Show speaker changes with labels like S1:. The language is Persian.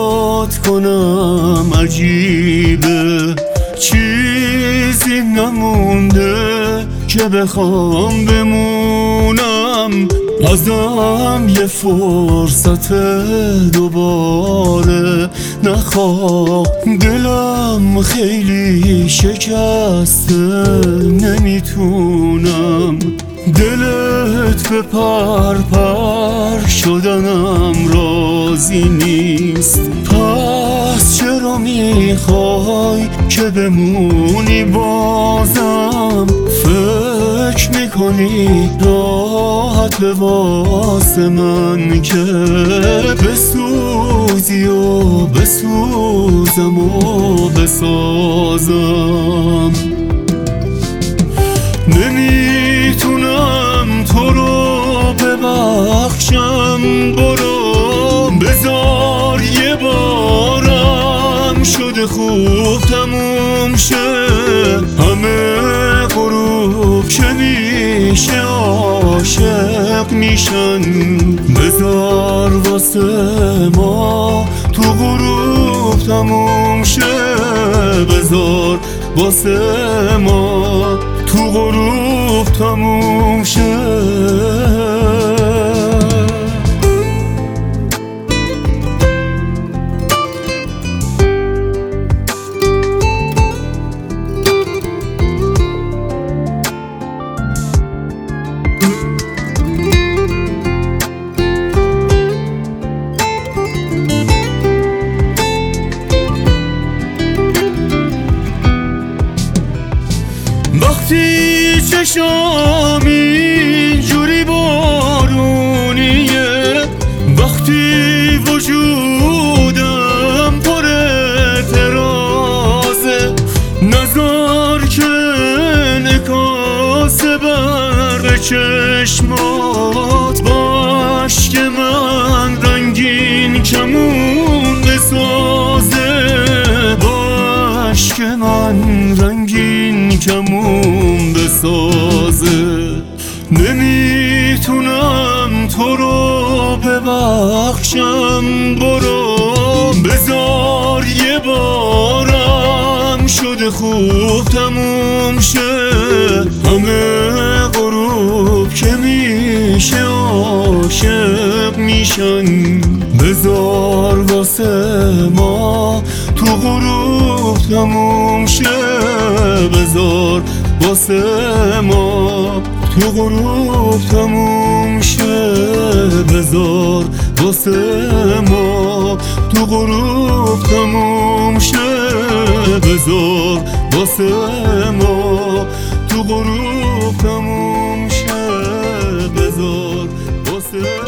S1: یاد کنم عجیبه، چیزی نمونده که بخوام بمونم. ازم یه فرصت دوباره نخواه، دلم خیلی شکسته نمیتونم. دلت به پر شدنم راضی نیست، پس چرا میخوای که بمونی بازم؟ فکر میکنی راحت به واسه من که بسوزی و بسوزم و بسازم؟ نمیتونم تو رو ببخشم، برو بذار یه بارم شده خوب تموم شه. همه غروب که میشه عاشق میشن، بذار واسه ما تو غروب تموم شه. بذار واسه ما تو غروب تموم شه. وقتی چشام اینجوری بارونیه، وقتی وجودم پر اعتراضه، نذار که انعکاس برق چشمات باش که من رنگین کمون بسازه، باش که من رنگین کمون بسازه. نمیتونم تو رو ببخشم، برو بذار یه بارم شده خوب تموم شه. همه غروب که میشه عاشق میشن، بذار واسه ما تو غروب تموم شه. بذار واسه ما تو غروب تموم شه. بذار واسه ما تو غروب تموم شه. بذار واسه ما تو غروب تموم شه. بذار واسه